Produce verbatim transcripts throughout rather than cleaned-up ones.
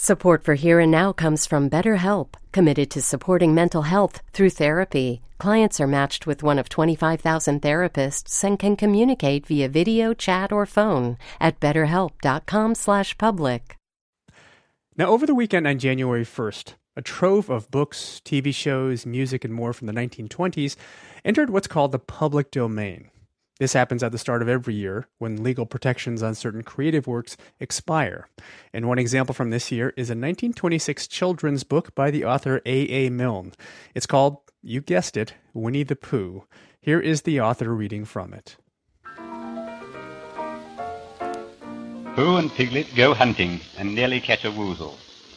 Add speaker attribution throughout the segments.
Speaker 1: Support for Here and Now comes from BetterHelp, committed to supporting mental health through therapy. Clients are matched with one of twenty-five thousand therapists and can communicate via video, chat, or phone at betterhelp.com slash public.
Speaker 2: Now, over the weekend on January first, a trove of books, T V shows, music, and more from the nineteen twenties entered what's called the public domain. This happens at the start of every year when legal protections on certain creative works expire. And one example from this year is a nineteen twenty-six children's book by the author A A. Milne. It's called, you guessed it, Winnie the Pooh. Here is the author reading from it.
Speaker 3: Pooh and Piglet go hunting and nearly catch a woozle.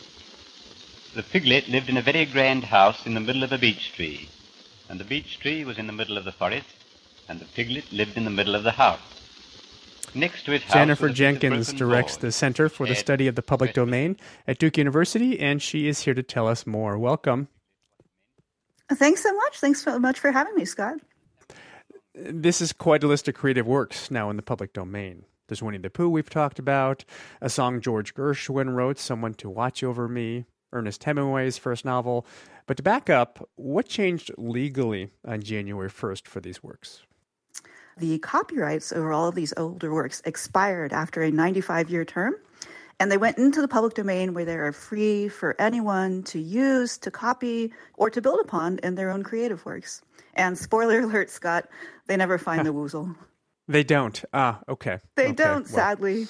Speaker 3: The Piglet lived in a very grand house in the middle of a beech tree, and the beech tree was in the middle of the forest, and the Piglet lived in the middle of the house. Next to his house,
Speaker 2: Jennifer Jenkins directs the Center for the Study of the Public Domain at Duke University, and she is here to tell us more. Welcome.
Speaker 4: Thanks so much. Thanks so much for having me, Scott.
Speaker 2: This is quite a list of creative works now in the public domain. There's Winnie the Pooh we've talked about, a song George Gershwin wrote, Someone to Watch Over Me, Ernest Hemingway's first novel. But to back up, what changed legally on January first for these works?
Speaker 4: The copyrights over all of these older works expired after a ninety-five-year term, and they went into the public domain where they are free for anyone to use, to copy, or to build upon in their own creative works. And spoiler alert, Scott, they never find the woozle.
Speaker 2: They don't. Ah, okay.
Speaker 4: They
Speaker 2: okay.
Speaker 4: don't,
Speaker 2: well.
Speaker 4: sadly.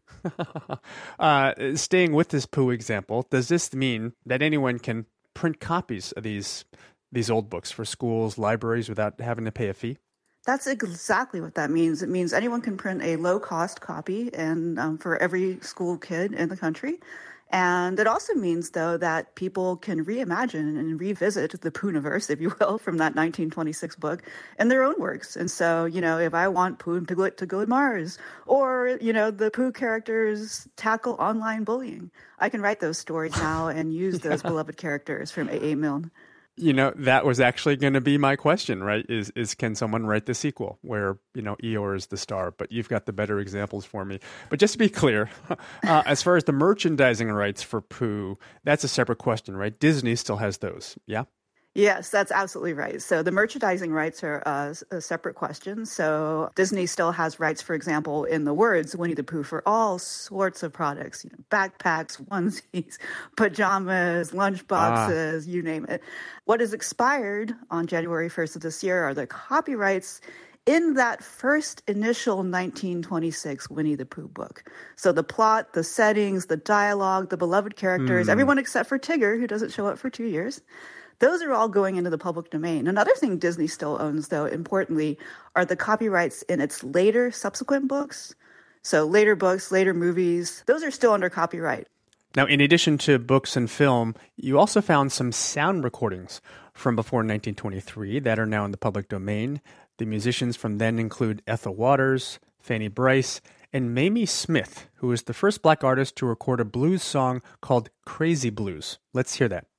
Speaker 2: uh, staying with this Pooh example, does this mean that anyone can print copies of these these old books for schools, libraries, without having to pay a fee?
Speaker 4: That's exactly what that means. It means anyone can print a low-cost copy and um, for every school kid in the country. And it also means, though, that people can reimagine and revisit the Poohniverse, if you will, from that nineteen twenty-six book in their own works. And so, you know, if I want Pooh and Piglet to go to Mars, or, you know, the Pooh characters tackle online bullying, I can write those stories now and use those yeah. beloved characters from A A. Milne.
Speaker 2: You know, that was actually going to be my question, right? Is is can someone write the sequel where, you know, Eeyore is the star? But you've got the better examples for me. But just to be clear, uh, as far as the merchandising rights for Pooh, that's a separate question, right? Disney still has those, yeah?
Speaker 4: Yes, that's absolutely right. So the merchandising rights are uh, a separate question. So Disney still has rights, for example, in the words Winnie the Pooh for all sorts of products, you know, backpacks, onesies, pajamas, lunchboxes, ah. you name it. What is expired on January first of this year are the copyrights in that first initial nineteen twenty-six Winnie the Pooh book. So the plot, the settings, the dialogue, the beloved characters, mm. everyone except for Tigger, who doesn't show up for two years. Those are all going into the public domain. Another thing Disney still owns, though, importantly, are the copyrights in its later subsequent books. So later books, later movies, those are still under copyright.
Speaker 2: Now, in addition to books and film, you also found some sound recordings from before nineteen twenty-three that are now in the public domain. The musicians from then include Ethel Waters, Fanny Brice, and Mamie Smith, who was the first black artist to record a blues song called Crazy Blues. Let's hear that.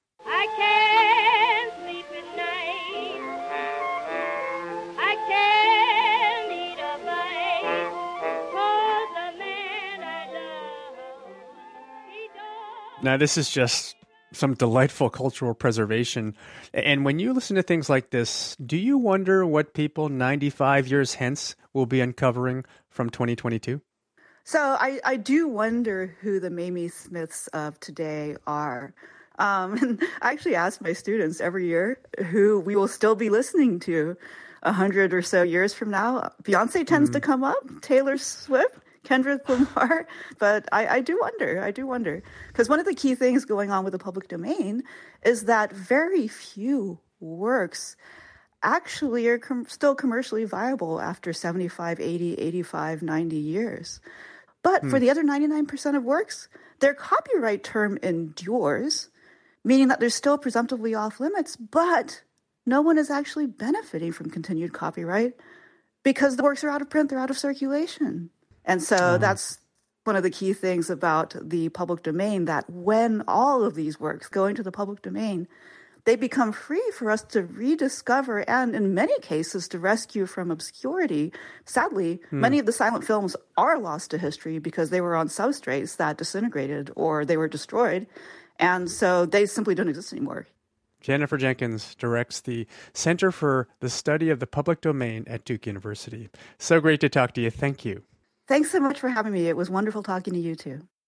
Speaker 2: Now, this is just some delightful cultural preservation. And when you listen to things like this, do you wonder what people ninety-five years hence will be uncovering from twenty twenty-two?
Speaker 4: So I, I do wonder who the Mamie Smiths of today are. Um, and I actually ask my students every year who we will still be listening to a hundred or so years from now. Beyonce tends mm. to come up, Taylor Swift, Kendrick Lamar, but I, I do wonder, I do wonder. Because one of the key things going on with the public domain is that very few works actually are com- still commercially viable after seventy-five, eighty, eighty-five, ninety years. But hmm. for the other ninety-nine percent of works, their copyright term endures, meaning that they're still presumptively off limits, but no one is actually benefiting from continued copyright because the works are out of print, they're out of circulation. And so oh. that's one of the key things about the public domain, that when all of these works go into the public domain, they become free for us to rediscover and, in many cases, to rescue from obscurity. Sadly, hmm. many of the silent films are lost to history because they were on substrates that disintegrated or they were destroyed. And so they simply don't exist anymore.
Speaker 2: Jennifer Jenkins directs the Center for the Study of the Public Domain at Duke University. So great to talk to you. Thank you.
Speaker 4: Thanks so much for having me. It was wonderful talking to you too.